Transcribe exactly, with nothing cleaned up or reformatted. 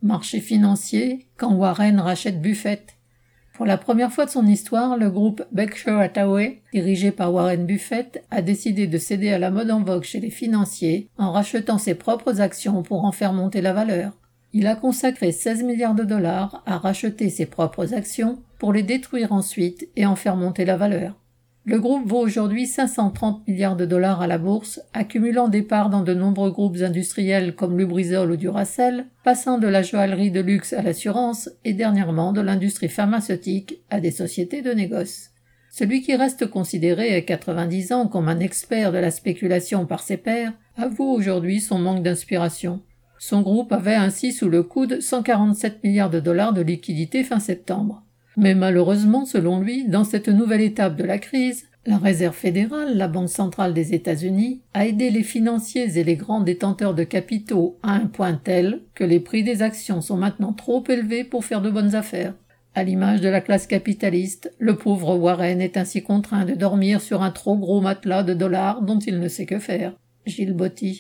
Marché financier, quand Warren rachète Buffett. Pour la première fois de son histoire, le groupe Berkshire Hathaway, dirigé par Warren Buffett, a décidé de céder à la mode en vogue chez les financiers en rachetant ses propres actions pour en faire monter la valeur. Il a consacré seize milliards de dollars à racheter ses propres actions pour les détruire ensuite et en faire monter la valeur. Le groupe vaut aujourd'hui cinq cent trente milliards de dollars à la bourse, accumulant des parts dans de nombreux groupes industriels comme Lubrizol ou Duracell, passant de la joaillerie de luxe à l'assurance et dernièrement de l'industrie pharmaceutique à des sociétés de négoce. Celui qui reste considéré à quatre-vingt-dix ans comme un expert de la spéculation par ses pairs avoue aujourd'hui son manque d'inspiration. Son groupe avait ainsi sous le coude cent quarante-sept milliards de dollars de liquidités fin septembre. Mais malheureusement, selon lui, dans cette nouvelle étape de la crise, la Réserve fédérale, la Banque centrale des États-Unis, a aidé les financiers et les grands détenteurs de capitaux à un point tel que les prix des actions sont maintenant trop élevés pour faire de bonnes affaires. À l'image de la classe capitaliste, le pauvre Warren est ainsi contraint de dormir sur un trop gros matelas de dollars dont il ne sait que faire. Gilles Botti.